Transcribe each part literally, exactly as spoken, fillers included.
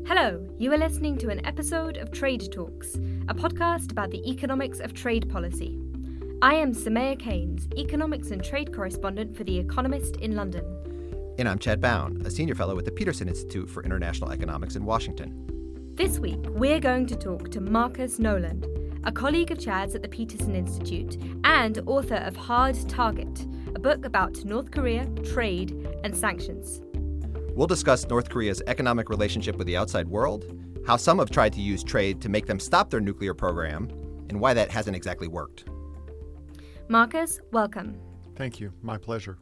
Hello, you are listening to an episode of Trade Talks, a podcast about the economics of trade policy. I am Samaya Keynes, economics and trade correspondent for The Economist in London. And I'm Chad Bown, a senior fellow at the Peterson Institute for International Economics in Washington. This week, we're going to talk to Marcus Noland, a colleague of Chad's at the Peterson Institute and author of Hard Target, a book about North Korea, trade, and sanctions. We'll discuss North Korea's economic relationship with the outside world, how some have tried to use trade to make them stop their nuclear program, and why that hasn't exactly worked. Marcus, welcome. Thank you. My pleasure.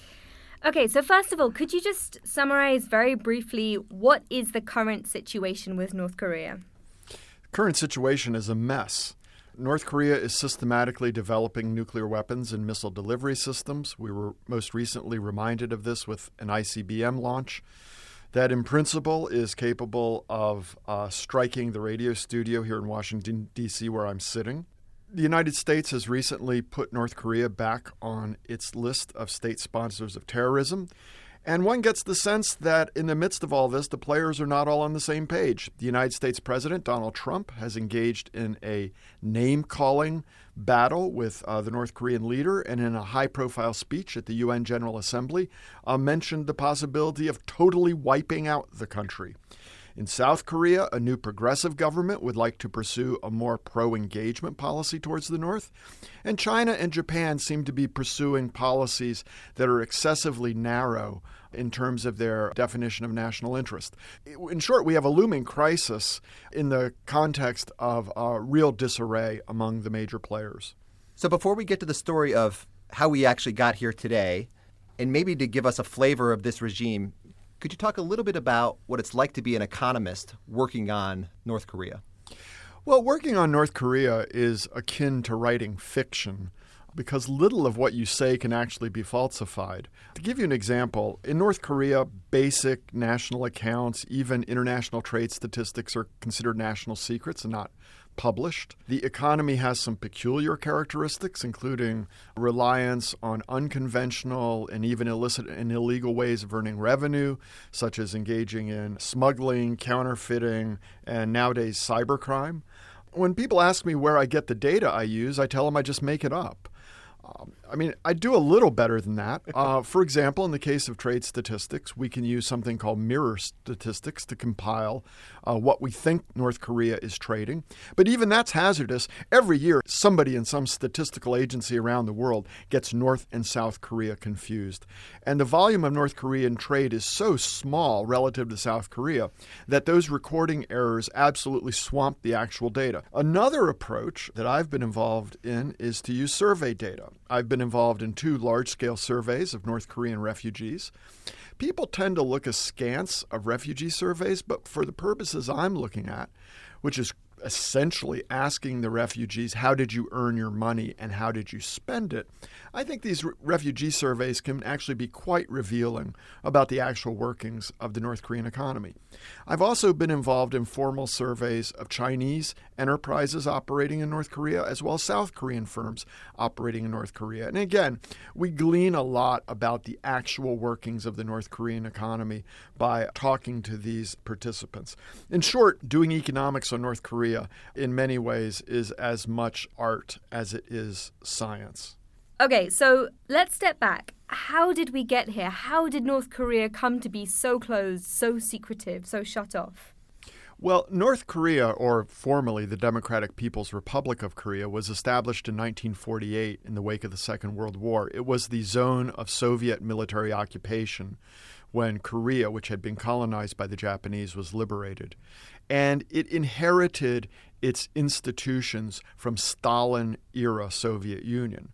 Okay, so first of all, could you just summarize very briefly what is the current situation with North Korea? The current situation is a mess. North Korea is systematically developing nuclear weapons and missile delivery systems. We were most recently reminded of this with an I C B M launch that in principle is capable of uh, striking the radio studio here in Washington, D C, where I'm sitting. The United States has recently put North Korea back on its list of state sponsors of terrorism. And one gets the sense that in the midst of all this, the players are not all on the same page. The United States President, Donald Trump, has engaged in a name-calling battle with uh, the North Korean leader, and in a high-profile speech at the U N General Assembly, uh, mentioned the possibility of totally wiping out the country. In South Korea, a new progressive government would like to pursue a more pro-engagement policy towards the North. And China and Japan seem to be pursuing policies that are excessively narrow in terms of their definition of national interest. In short, we have a looming crisis in the context of uh, real disarray among the major players. So before we get to the story of how we actually got here today, and maybe to give us a flavor of this regime, could you talk a little bit about what it's like to be an economist working on North Korea? Well, working on North Korea is akin to writing fiction because little of what you say can actually be falsified. To give you an example, in North Korea, basic national accounts, even international trade statistics are considered national secrets and not published. The economy has some peculiar characteristics, including reliance on unconventional and even illicit and illegal ways of earning revenue, such as engaging in smuggling, counterfeiting, and nowadays cybercrime. When people ask me where I get the data I use, I tell them I just make it up. Um, I mean, I do a little better than that. Uh, for example, in the case of trade statistics, we can use something called mirror statistics to compile uh, what we think North Korea is trading. But even that's hazardous. Every year, somebody in some statistical agency around the world gets North and South Korea confused. And the volume of North Korean trade is so small relative to South Korea that those recording errors absolutely swamp the actual data. Another approach that I've been involved in is to use survey data. I've been involved in two large-scale surveys of North Korean refugees. People tend to look askance of refugee surveys, but for the purposes I'm looking at, which is essentially asking the refugees, how did you earn your money and how did you spend it? I think these re- refugee surveys can actually be quite revealing about the actual workings of the North Korean economy. I've also been involved in formal surveys of Chinese enterprises operating in North Korea, as well as South Korean firms operating in North Korea. And again, we glean a lot about the actual workings of the North Korean economy by talking to these participants. In short, doing economics on North Korea in many ways is as much art as it is science. Okay, so let's step back. How did we get here? How did North Korea come to be so closed, so secretive, so shut off? Well, North Korea, or formerly the Democratic People's Republic of Korea, was established in nineteen forty-eight in the wake of the Second World War. It was the zone of Soviet military occupation when Korea, which had been colonized by the Japanese, was liberated. And it inherited its institutions from Stalin-era Soviet Union.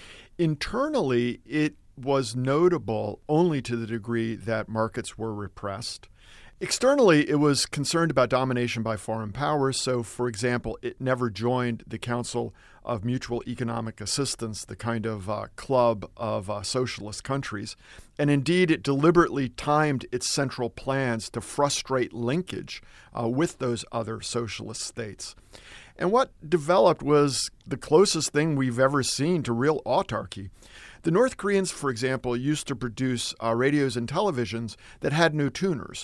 Internally, it was notable only to the degree that markets were repressed. Externally, it was concerned about domination by foreign powers. So, for example, it never joined the Council of Mutual Economic Assistance, the kind of uh, club of uh, socialist countries. And indeed, it deliberately timed its central plans to frustrate linkage uh, with those other socialist states. And what developed was the closest thing we've ever seen to real autarky. The North Koreans, for example, used to produce uh, radios and televisions that had no tuners.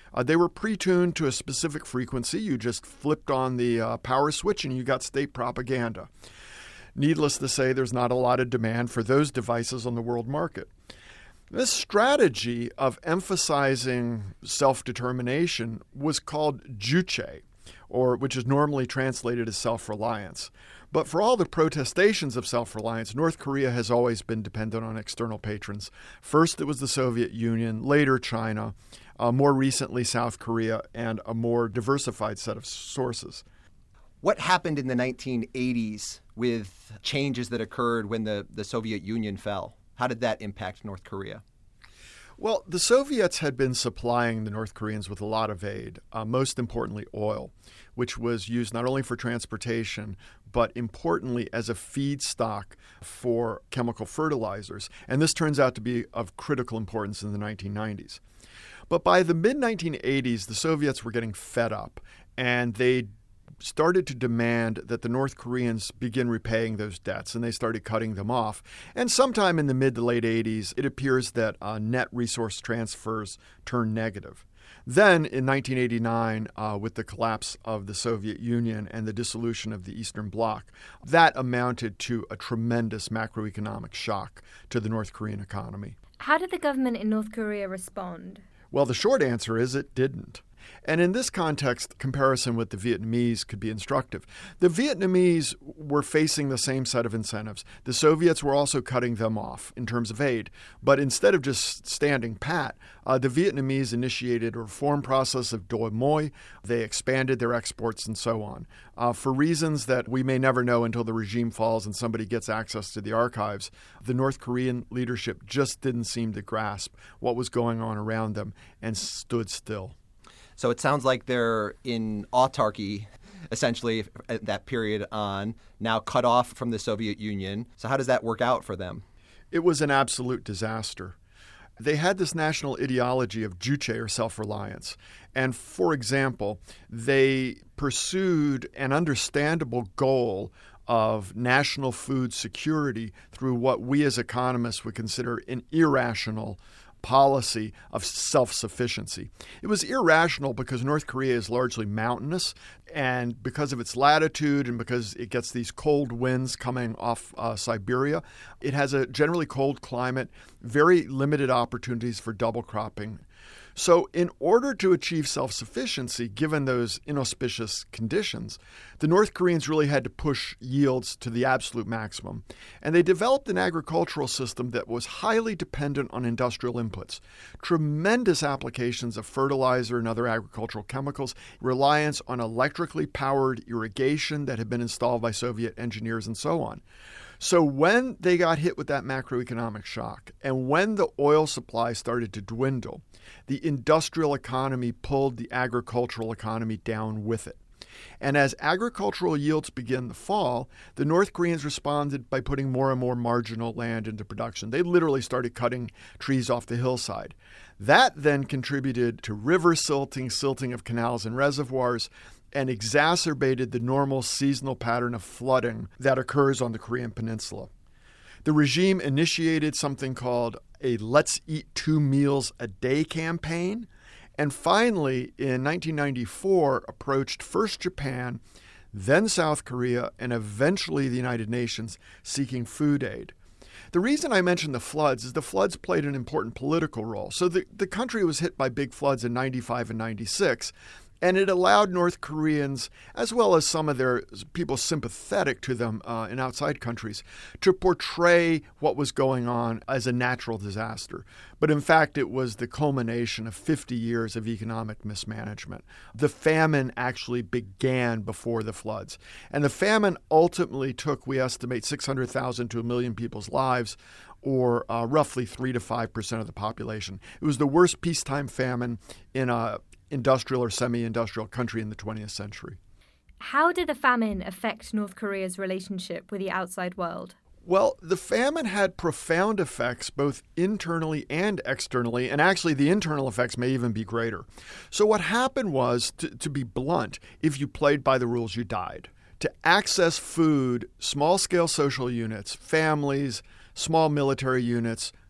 Uh, they were pre-tuned to a specific frequency. You just flipped on the uh, power switch and you got state propaganda. Needless to say, there's not a lot of demand for those devices on the world market. This strategy of emphasizing self-determination was called juche, or which is normally translated as self-reliance. But for all the protestations of self-reliance, North Korea has always been dependent on external patrons. First, it was the Soviet Union, later China, uh, more recently South Korea, and a more diversified set of sources. What happened in the nineteen eighties with changes that occurred when the, the Soviet Union fell? How did that impact North Korea? Well, the Soviets had been supplying the North Koreans with a lot of aid, uh, most importantly oil, which was used not only for transportation, but importantly as a feedstock for chemical fertilizers. And this turns out to be of critical importance in the nineteen nineties. But by the mid nineteen eighties, the Soviets were getting fed up, and they started to demand that the North Koreans begin repaying those debts, and they started cutting them off. And sometime in the mid to late eighties, it appears that uh, net resource transfers turned negative. Then in nineteen eighty-nine, uh, with the collapse of the Soviet Union and the dissolution of the Eastern Bloc, that amounted to a tremendous macroeconomic shock to the North Korean economy. How did the government in North Korea respond? Well, the short answer is it didn't. And in this context, comparison with the Vietnamese could be instructive. The Vietnamese were facing the same set of incentives. The Soviets were also cutting them off in terms of aid. But instead of just standing pat, uh, the Vietnamese initiated a reform process of doi moi. They expanded their exports and so on. Uh, for reasons that we may never know until the regime falls and somebody gets access to the archives, the North Korean leadership just didn't seem to grasp what was going on around them and stood still. So it sounds like they're in autarky, essentially, at that period on, now cut off from the Soviet Union. So how does that work out for them? It was an absolute disaster. They had this national ideology of juche, or self-reliance. And for example, they pursued an understandable goal of national food security through what we as economists would consider an irrational policy of self-sufficiency. It was irrational because North Korea is largely mountainous, and because of its latitude and because it gets these cold winds coming off uh, Siberia, it has a generally cold climate, very limited opportunities for double cropping. So in order to achieve self-sufficiency, given those inauspicious conditions, the North Koreans really had to push yields to the absolute maximum. And they developed an agricultural system that was highly dependent on industrial inputs. Tremendous applications of fertilizer and other agricultural chemicals, reliance on electrically powered irrigation that had been installed by Soviet engineers and so on. So when they got hit with that macroeconomic shock, and when the oil supply started to dwindle, the industrial economy pulled the agricultural economy down with it. And as agricultural yields began to fall, the North Koreans responded by putting more and more marginal land into production. They literally started cutting trees off the hillside. That then contributed to river silting, silting of canals and reservoirs, and exacerbated the normal seasonal pattern of flooding that occurs on the Korean Peninsula. The regime initiated something called a Let's Eat Two Meals a Day campaign, and finally, in nineteen ninety-four, approached first Japan, then South Korea, and eventually the United Nations, seeking food aid. The reason I mention the floods is the floods played an important political role. So the, the country was hit by big floods in ninety-five and ninety-six, and it allowed North Koreans, as well as some of their people sympathetic to them uh, in outside countries, to portray what was going on as a natural disaster. But in fact, it was the culmination of fifty years of economic mismanagement. The famine actually began before the floods. And the famine ultimately took, we estimate, six hundred thousand to a million people's lives, or uh, roughly three to five percent of the population. It was the worst peacetime famine in a industrial or semi-industrial country in the twentieth century. How did the famine affect North Korea's relationship with the outside world? Well, the famine had profound effects both internally and externally, and actually the internal effects may even be greater. So what happened was, to, to be blunt, if you played by the rules, you died. To access food, small-scale social units, families, small military units,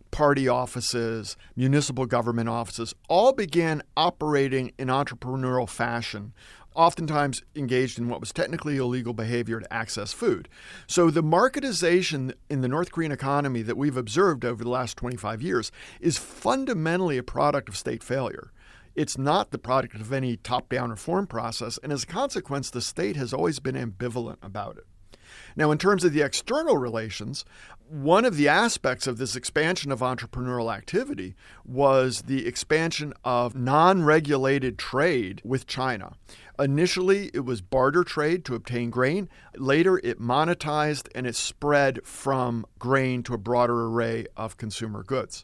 party offices, municipal government offices, all began operating in entrepreneurial fashion, oftentimes engaged in what was technically illegal behavior to access food. So the marketization in the North Korean economy that we've observed over the last twenty-five years is fundamentally a product of state failure. It's not the product of any top-down reform process, and as a consequence, the state has always been ambivalent about it. Now, in terms of the external relations, one of the aspects of this expansion of entrepreneurial activity was the expansion of non-regulated trade with China. Initially, it was barter trade to obtain grain. Later, it monetized and it spread from grain to a broader array of consumer goods.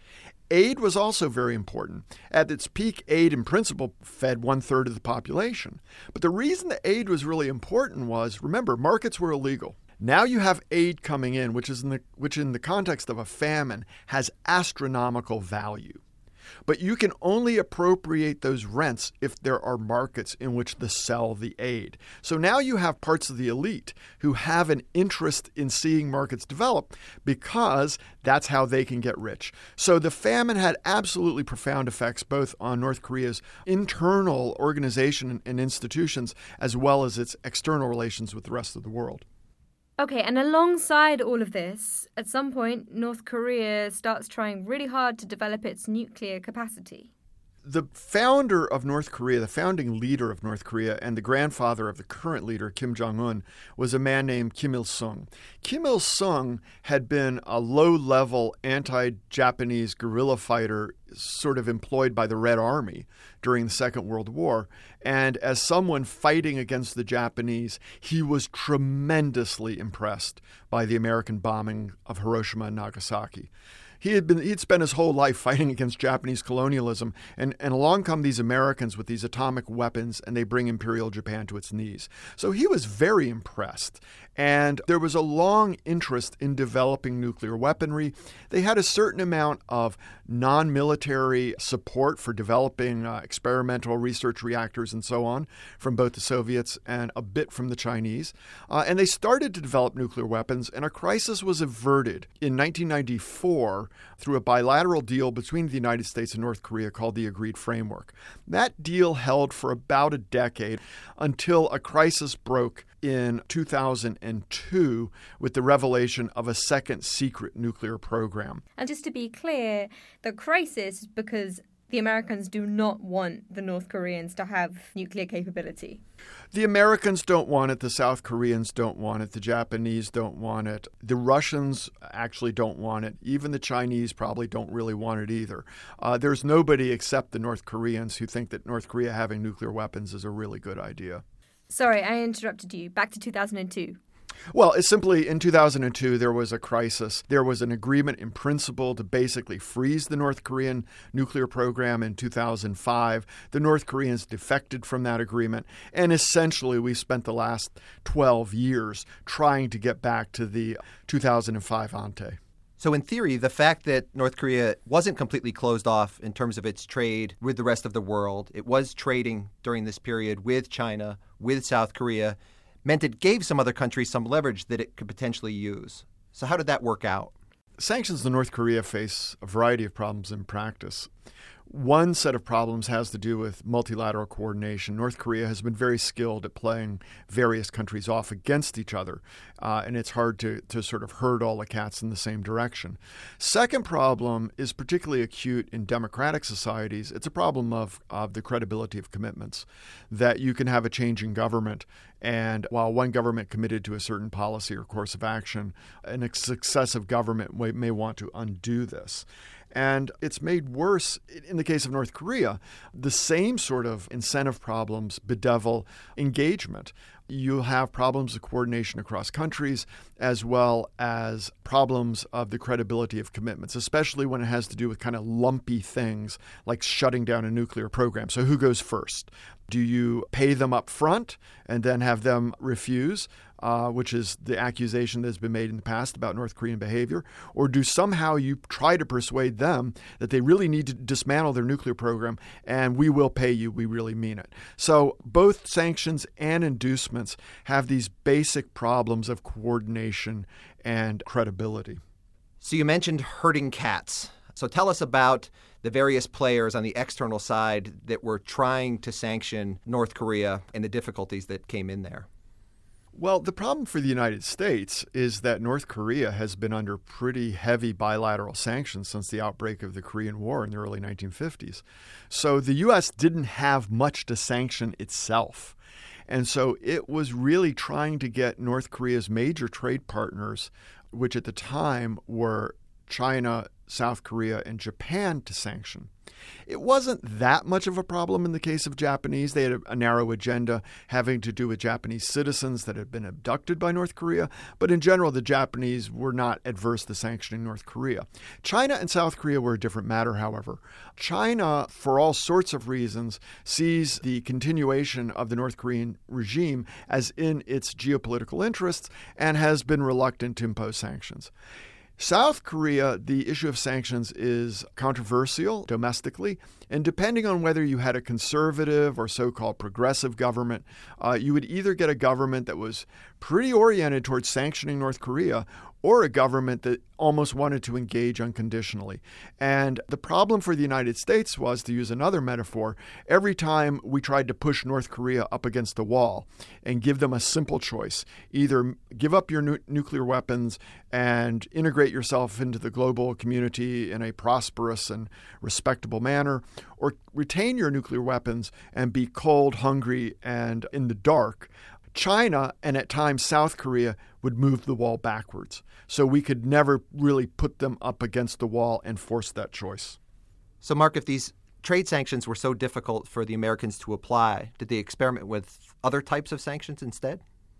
Aid was also very important. At its peak, aid in principle fed one-third of the population. But the reason that aid was really important was, remember, markets were illegal. Now you have aid coming in, which is in the, which in the context of a famine has astronomical value. But you can only appropriate those rents if there are markets in which to sell the aid. So now you have parts of the elite who have an interest in seeing markets develop because that's how they can get rich. So the famine had absolutely profound effects both on North Korea's internal organization and institutions as well as its external relations with the rest of the world. Okay, and alongside all of this, at some point, North Korea starts trying really hard to develop its nuclear capacity. The founder of North Korea, the founding leader of North Korea, and the grandfather of the current leader, Kim Jong-un, was a man named Kim Il-sung. Kim Il-sung had been a low-level anti-Japanese guerrilla fighter sort of employed by the Red Army during the Second World War. And as someone fighting against the Japanese, he was tremendously impressed by the American bombing of Hiroshima and Nagasaki. He had been he'd spent his whole life fighting against Japanese colonialism, and, and along come these Americans with these atomic weapons, and they bring Imperial Japan to its knees. So he was very impressed. And there was a long interest in developing nuclear weaponry. They had a certain amount of non-military support for developing uh, experimental research reactors and so on from both the Soviets and a bit from the Chinese. Uh, and they started to develop nuclear weapons, and a crisis was averted in nineteen ninety-four through a bilateral deal between the United States and North Korea called the Agreed Framework. That deal held for about a decade until a crisis broke in two thousand two with the revelation of a second secret nuclear program. And just to be clear, the crisis is because the Americans do not want the North Koreans to have nuclear capability. The Americans don't want it. The South Koreans don't want it. The Japanese don't want it. The Russians actually don't want it. Even the Chinese probably don't really want it either. Uh, there's nobody except the North Koreans who think that North Korea having nuclear weapons is a really good idea. Sorry, I interrupted you. Back to two thousand two. Well, it's simply in two thousand two, there was a crisis. There was an agreement in principle to basically freeze the North Korean nuclear program in two thousand five. The North Koreans defected from that agreement. And essentially, we spent the last twelve years trying to get back to the two thousand five ante. So in theory, the fact that North Korea wasn't completely closed off in terms of its trade with the rest of the world, it was trading during this period with China, with South Korea, meant it gave some other countries some leverage that it could potentially use. So how did that work out? Sanctions in North Korea face a variety of problems in practice. One set of problems has to do with multilateral coordination. North Korea has been very skilled at playing various countries off against each other, uh, and it's hard to, to sort of herd all the cats in the same direction. Second problem is particularly acute in democratic societies. It's a problem of, of the credibility of commitments, that you can have a changing government, and while one government committed to a certain policy or course of action, an successive government may, may want to undo this. And it's made worse in the case of North Korea. The same sort of incentive problems bedevil engagement. You have problems of coordination across countries as well as problems of the credibility of commitments, especially when it has to do with kind of lumpy things like shutting down a nuclear program. So who goes first? Do you pay them up front and then have them refuse, uh, which is the accusation that has been made in the past about North Korean behavior? Or do somehow you try to persuade them that they really need to dismantle their nuclear program and we will pay you, we really mean it? So both sanctions and inducements have these basic problems of coordination and credibility. So you mentioned herding cats. So tell us about the various players on the external side that were trying to sanction North Korea and the difficulties that came in there. Well, the problem for the United States is that North Korea has been under pretty heavy bilateral sanctions since the outbreak of the Korean War in the early nineteen fifties. So the U S didn't have much to sanction itself. And so it was really trying to get North Korea's major trade partners, which at the time were China, South Korea, and Japan, to sanction. It wasn't that much of a problem in the case of Japanese. They had a, a narrow agenda having to do with Japanese citizens that had been abducted by North Korea. But in general, the Japanese were not adverse to sanctioning North Korea. China and South Korea were a different matter, however. China, for all sorts of reasons, sees the continuation of the North Korean regime as in its geopolitical interests and has been reluctant to impose sanctions. South Korea, the issue of sanctions is controversial domestically, and depending on whether you had a conservative or so-called progressive government, uh, you would either get a government that was pretty oriented towards sanctioning North Korea or a government that almost wanted to engage unconditionally. And the problem for the United States was, to use another metaphor, every time we tried to push North Korea up against the wall and give them a simple choice, either give up your nu- nuclear weapons and integrate yourself into the global community in a prosperous and respectable manner, or retain your nuclear weapons and be cold, hungry, and in the dark, China and at times South Korea would move the wall backwards. So we could never really put them up against the wall and force that choice. So, Mark, if these trade sanctions were so difficult for the Americans to apply, did they experiment with other types of sanctions instead?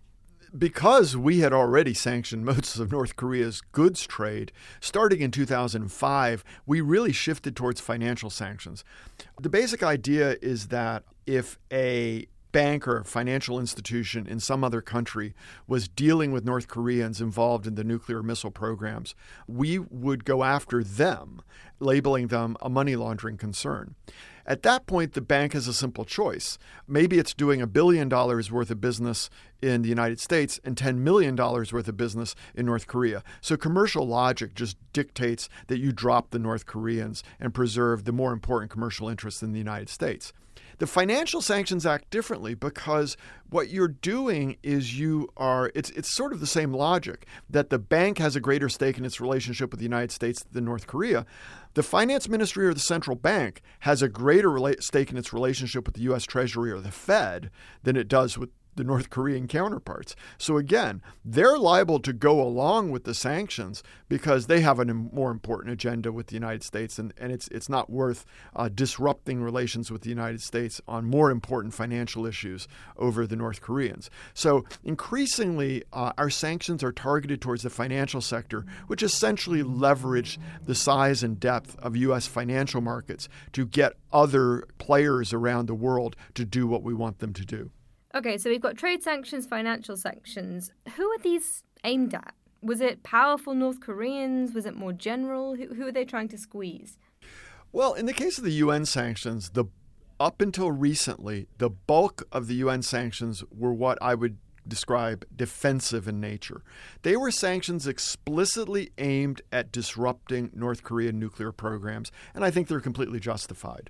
Because we had already sanctioned most of North Korea's goods trade, starting in two thousand five, we really shifted towards financial sanctions. The basic idea is that if a bank or financial institution in some other country was dealing with North Koreans involved in the nuclear missile programs, we would go after them, labeling them a money laundering concern. At that point, the bank has a simple choice. Maybe it's doing a billion dollars worth of business in the United States and ten million dollars worth of business in North Korea. So commercial logic just dictates that you drop the North Koreans and preserve the more important commercial interests in the United States. The financial sanctions act differently because what you're doing is you are, it's it's sort of the same logic that the bank has a greater stake in its relationship with the United States than North Korea. The finance ministry or the central bank has a greater rela- stake in its relationship with the U S Treasury or the Fed than it does with the North Korean counterparts. So again, they're liable to go along with the sanctions because they have a more important agenda with the United States, and, and it's it's not worth uh, disrupting relations with the United States on more important financial issues over the North Koreans. So increasingly, uh, our sanctions are targeted towards the financial sector, which essentially leverage the size and depth of U S financial markets to get other players around the world to do what we want them to do. Okay, so we've got trade sanctions, financial sanctions. Who are these aimed at? Was it powerful North Koreans? Was it more general? Who, who are they trying to squeeze? Well, in the case of the U N sanctions, the up until recently, the bulk of the U N sanctions were what I would describe defensive in nature. They were sanctions explicitly aimed at disrupting North Korean nuclear programs, and I think they're completely justified.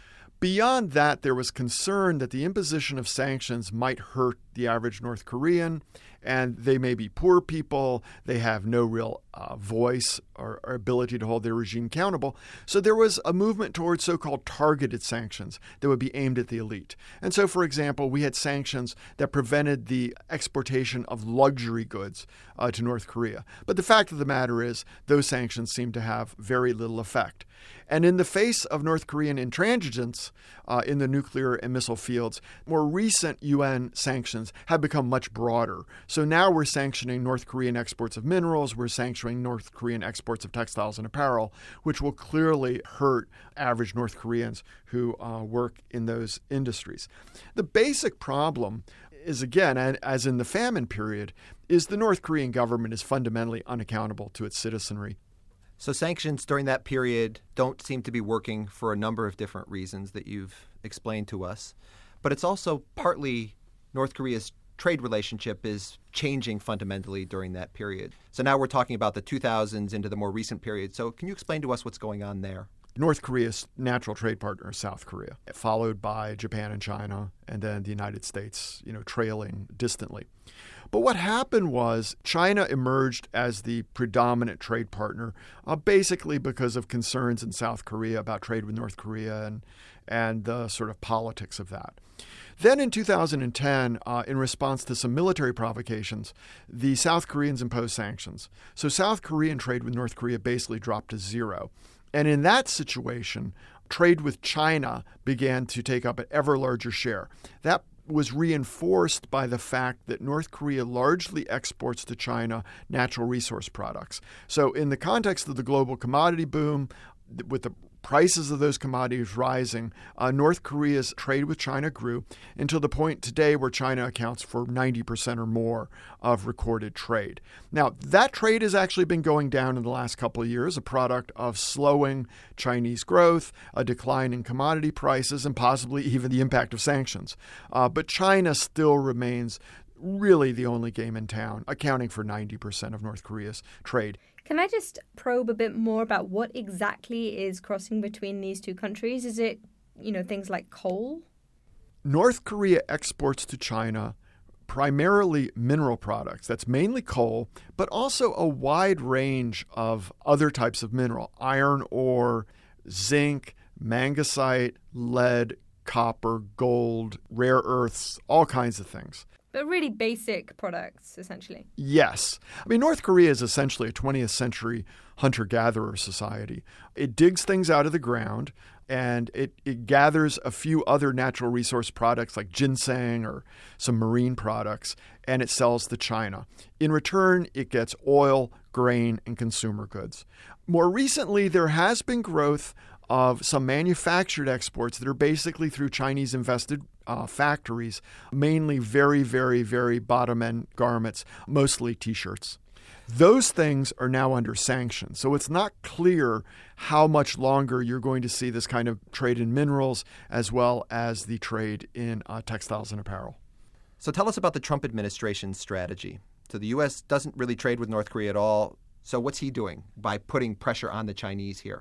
Beyond that, there was concern that the imposition of sanctions might hurt the average North Korean, and they may be poor people, they have no real uh, voice or, or ability to hold their regime accountable. So there was a movement towards so-called targeted sanctions that would be aimed at the elite. And so, for example, we had sanctions that prevented the exportation of luxury goods uh, to North Korea. But the fact of the matter is, those sanctions seem to have very little effect. And in the face of North Korean intransigence uh, in the nuclear and missile fields, more recent U N sanctions have become much broader. So now we're sanctioning North Korean exports of minerals, we're sanctioning North Korean exports of textiles and apparel, which will clearly hurt average North Koreans who uh, work in those industries. The basic problem is, again, as in the famine period, is the North Korean government is fundamentally unaccountable to its citizenry. So sanctions during that period don't seem to be working for a number of different reasons that you've explained to us. But it's also partly North Korea's trade relationship is changing fundamentally during that period. So now we're talking about the two thousands into the more recent period. So can you explain to us what's going on there? North Korea's natural trade partner is South Korea, followed by Japan and China, and then the United States, you know, trailing distantly. But what happened was China emerged as the predominant trade partner, uh, basically because of concerns in South Korea about trade with North Korea and, and the sort of politics of that. Then in two thousand ten, uh, in response to some military provocations, the South Koreans imposed sanctions. So South Korean trade with North Korea basically dropped to zero. And in that situation, trade with China began to take up an ever larger share. That was reinforced by the fact that North Korea largely exports to China natural resource products. So in the context of the global commodity boom, with the prices of those commodities rising, uh, North Korea's trade with China grew until the point today where China accounts for ninety percent or more of recorded trade. Now, that trade has actually been going down in the last couple of years, a product of slowing Chinese growth, a decline in commodity prices, and possibly even the impact of sanctions. Uh, but China still remains really the only game in town, accounting for ninety percent of North Korea's trade. Can I just probe a bit more about what exactly is crossing between these two countries? Is it, you know, things like coal? North Korea exports to China primarily mineral products. That's mainly coal, but also a wide range of other types of mineral: iron ore, zinc, mangasite, lead, copper, gold, rare earths, all kinds of things. But really basic products, essentially. Yes. I mean, North Korea is essentially a twentieth century hunter-gatherer society. It digs things out of the ground, and it, it gathers a few other natural resource products like ginseng or some marine products, and it sells to China. In return, it gets oil, grain, and consumer goods. More recently, there has been growth of some manufactured exports that are basically through Chinese-invested uh, factories, mainly very, very, very bottom-end garments, mostly T-shirts. Those things are now under sanctions. So it's not clear how much longer you're going to see this kind of trade in minerals as well as the trade in uh, textiles and apparel. So tell us about the Trump administration's strategy. So the U S doesn't really trade with North Korea at all. So what's he doing by putting pressure on the Chinese here?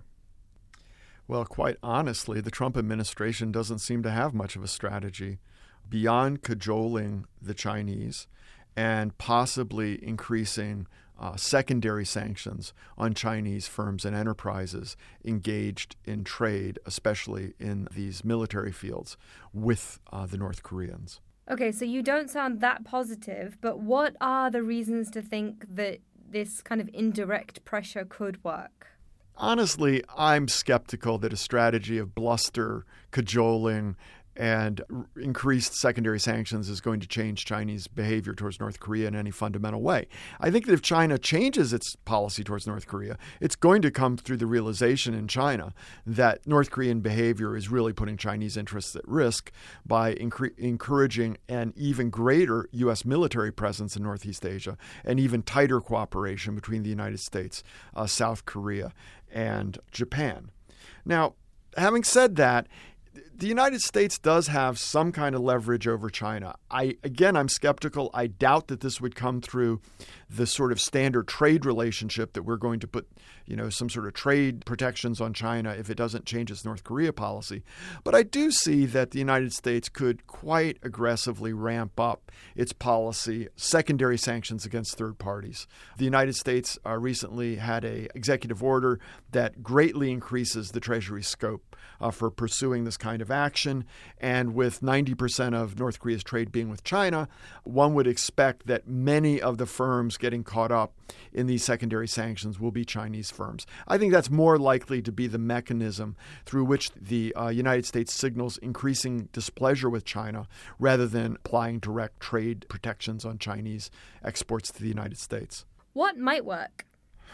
Well, quite honestly, the Trump administration doesn't seem to have much of a strategy beyond cajoling the Chinese and possibly increasing uh, secondary sanctions on Chinese firms and enterprises engaged in trade, especially in these military fields, with uh, the North Koreans. Okay, so you don't sound that positive, but what are the reasons to think that this kind of indirect pressure could work? Honestly, I'm skeptical that a strategy of bluster, cajoling, and r- increased secondary sanctions is going to change Chinese behavior towards North Korea in any fundamental way. I think that if China changes its policy towards North Korea, it's going to come through the realization in China that North Korean behavior is really putting Chinese interests at risk by incre- encouraging an even greater U S military presence in Northeast Asia and even tighter cooperation between the United States, uh, South Korea, and Japan. Now, having said that, the United States does have some kind of leverage over China. I again, I'm skeptical. I doubt that this would come through the sort of standard trade relationship that we're going to put, you know, some sort of trade protections on China if it doesn't change its North Korea policy. But I do see that the United States could quite aggressively ramp up its policy, secondary sanctions against third parties. The United States uh, recently had an executive order that greatly increases the Treasury's scope uh, for pursuing this kind of action. And with ninety percent of North Korea's trade being with China, one would expect that many of the firms getting caught up in these secondary sanctions will be Chinese firms. I think that's more likely to be the mechanism through which the uh, United States signals increasing displeasure with China rather than applying direct trade protections on Chinese exports to the United States. What might work?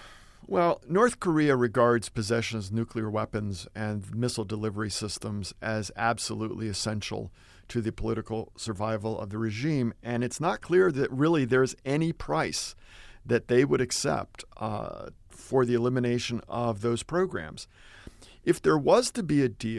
Well, North Korea regards possession of nuclear weapons and missile delivery systems as absolutely essential to the political survival of the regime, and it's not clear that really there's any price that they would accept uh, for the elimination of those programs. If there was to be a deal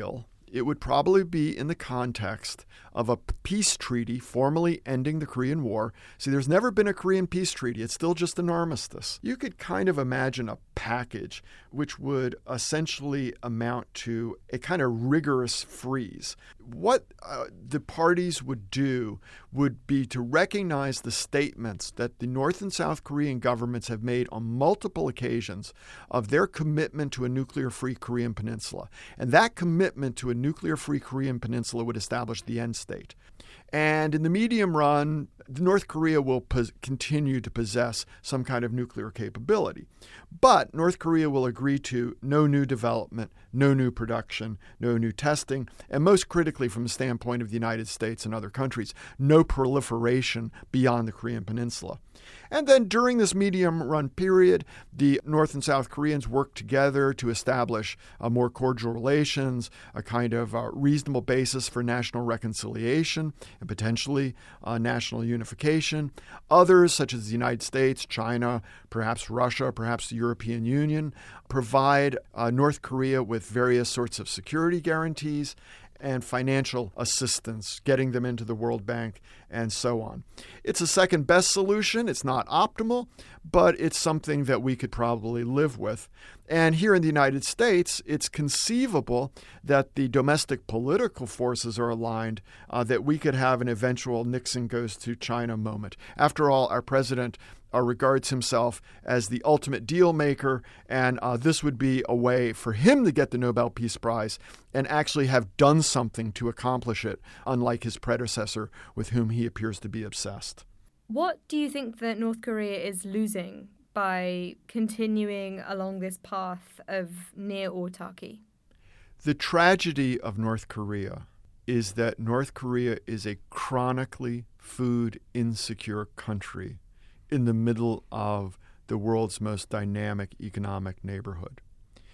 it would probably be in the context of a peace treaty formally ending the Korean War. See, there's never been a Korean peace treaty. It's still just an armistice. You could kind of imagine a package which would essentially amount to a kind of rigorous freeze. What uh, the parties would do would be to recognize the statements that the North and South Korean governments have made on multiple occasions of their commitment to a nuclear-free Korean peninsula. And that commitment to a nuclear-free Korean peninsula would establish the end state. And in the medium run, North Korea will pos- continue to possess some kind of nuclear capability. But North Korea will agree to no new development, no new production, no new testing, and most critically from the standpoint of the United States and other countries, no proliferation beyond the Korean peninsula. And then during this medium-run period, the North and South Koreans work together to establish uh, more cordial relations, a kind of uh, reasonable basis for national reconciliation and potentially uh, national unification. Others, such as the United States, China, perhaps Russia, perhaps the European Union, provide uh, North Korea with various sorts of security guarantees and financial assistance, getting them into the World Bank, and so on. It's a second best solution. It's not optimal, but it's something that we could probably live with. And here in the United States, it's conceivable that the domestic political forces are aligned, uh, that we could have an eventual Nixon goes to China moment. After all, our president Uh, regards himself as the ultimate deal maker, and uh, this would be a way for him to get the Nobel Peace Prize and actually have done something to accomplish it, unlike his predecessor with whom he appears to be obsessed. What do you think that North Korea is losing by continuing along this path of near autarky? The tragedy of North Korea is that North Korea is a chronically food insecure country in the middle of the world's most dynamic economic neighborhood.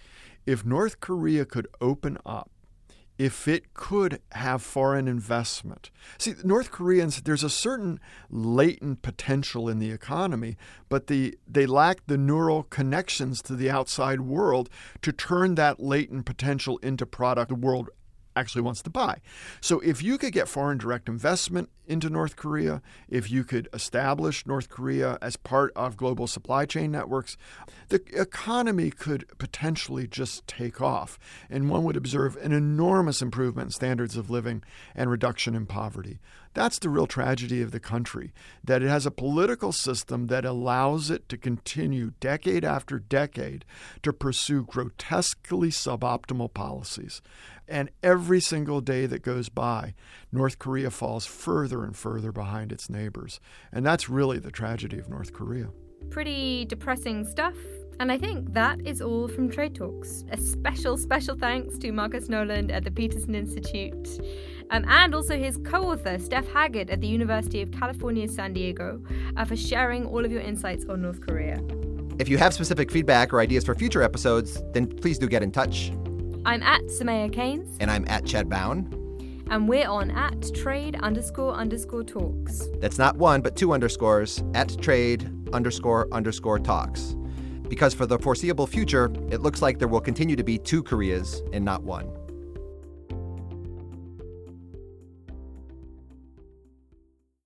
If North Korea could open up, if it could have foreign investment. See, North Koreans, there's a certain latent potential in the economy, but the, they lack the neural connections to the outside world to turn that latent potential into product the world actually wants to buy. So if you could get foreign direct investment into North Korea, if you could establish North Korea as part of global supply chain networks, the economy could potentially just take off, and one would observe an enormous improvement in standards of living and reduction in poverty. That's the real tragedy of the country, that it has a political system that allows it to continue decade after decade to pursue grotesquely suboptimal policies. And every single day that goes by, North Korea falls further and further behind its neighbors. And that's really the tragedy of North Korea. Pretty depressing stuff. And I think that is all from Trade Talks. A special, special thanks to Marcus Noland at the Peterson Institute, um, and also his co-author, Steph Haggard at the University of California, San Diego, uh, for sharing all of your insights on North Korea. If you have specific feedback or ideas for future episodes, then please do get in touch. I'm at Samaya Keynes. And I'm at Chad Bown. And we're on at trade underscore underscore talks. That's not one, but two underscores, at trade underscore underscore talks. Because for the foreseeable future, it looks like there will continue to be two Koreas and not one.